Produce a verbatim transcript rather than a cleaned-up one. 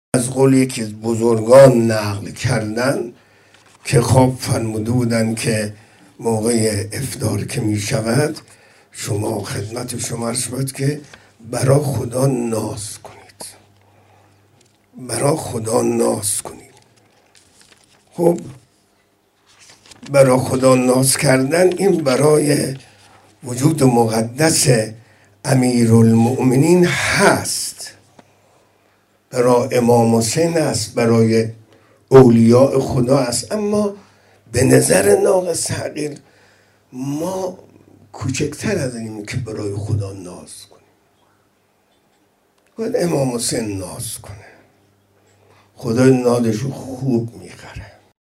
از قول یکی از بزرگان نقل کردن که خواب فرموده بودن که موقع افطار که می شود شما خدمت شما عرض شد که برا خدا ناز کنید، برا خدا ناز کنید. خب برا خدا ناز کردن این برای وجود مقدس امیرالمؤمنین هست، برای امام حسین است، برای اولیاء خدا است، اما به نظر ناقص حقیر ما کوچکتر از اینیم که برای خدا ناز کنیم. باید امام حسین ناز کنه، خدا نادش رو خوب میخره.